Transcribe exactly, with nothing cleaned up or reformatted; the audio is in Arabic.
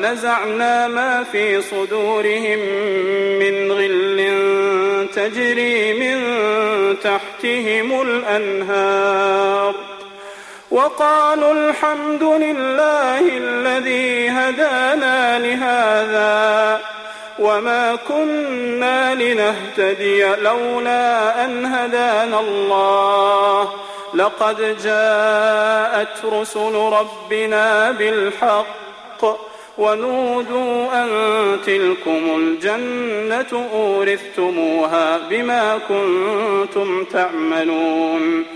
ونزعنا ما في صدورهم من غل تجري من تحتهم الأنهار وقالوا الحمد لله الذي هدانا لهذا وما كنا لنهتدي لولا أن هدانا الله لقد جاءت رسل ربنا بالحق ونودوا أن تلكم الجنة أورثتموها بما كنتم تعملون